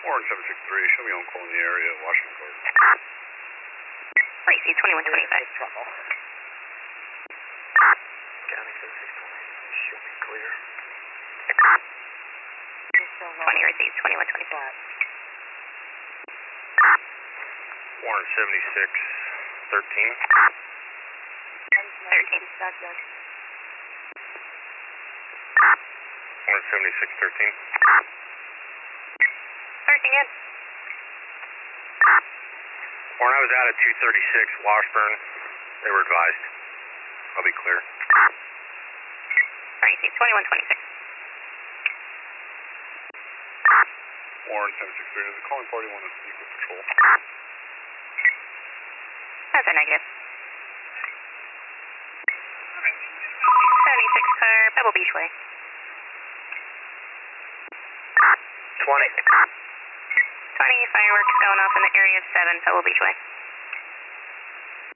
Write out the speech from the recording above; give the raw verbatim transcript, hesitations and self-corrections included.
Warren seven six three, show me on call in the area, Washington Court. Racy twenty-one twenty-five. County seven six twenty, show me clear. twenty Racy twenty-one twenty-five. Warren seventy-six thirteen. thirteen. Warren seventy-six thirteen. thirteen again. Warren, I was out at two thirty-six Washburn. They were advised. I'll be clear. Racy twenty-one twenty-six. Warren seven six three, does the calling party want to speak with patrol? That's a negative. seventy-six car, Pebble Beach Way. twenty. twenty, fireworks going off in the area of seven, Pebble Beach Way.